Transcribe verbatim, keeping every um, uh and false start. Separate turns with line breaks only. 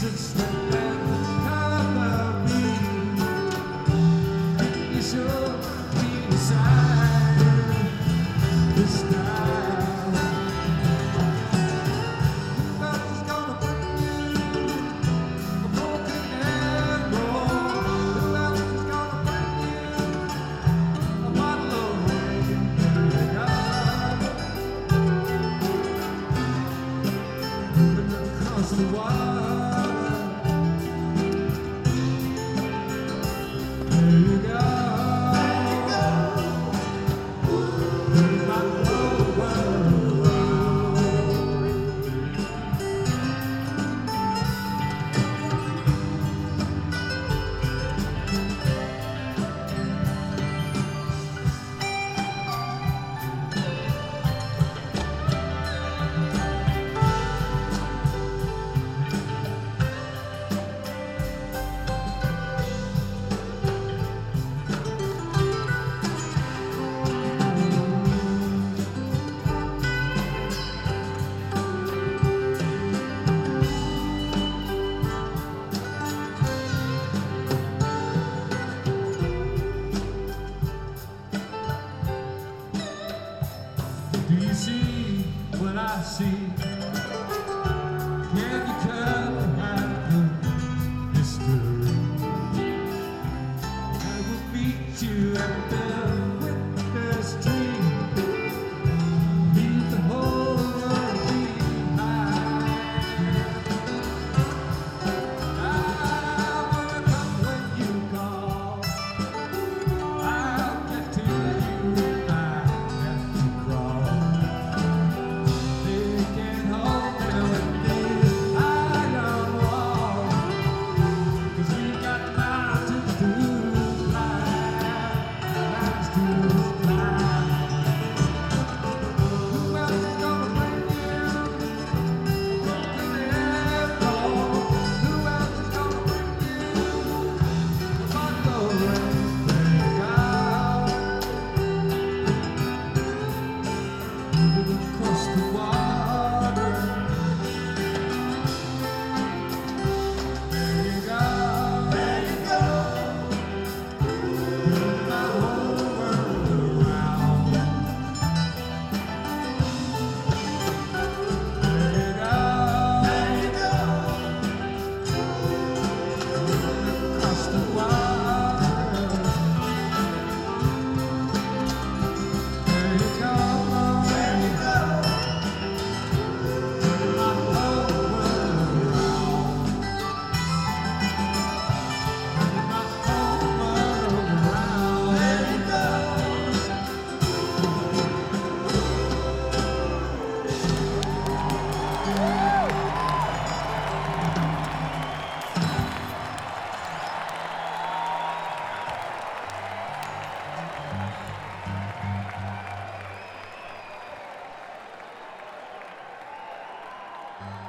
Do you see what I see? Can you tell how the history? I will meet you at the witness tree. Leave the whole world behind. I wanna come when you call. I'll get to you if I have to crawl. They can't hold me with these iron walls, 'cause we got mountains to climb, mountains to climb. Who else is gonna bring you broken arrow? Who else is gonna bring you the bundle and take out? Moving across the water. There you go. There you go. Turn my whole world around. There you go. There you go. Moving across the water. There you go. There you go. Turn my whole world around. Turn my whole world around. There you go.
Thank you.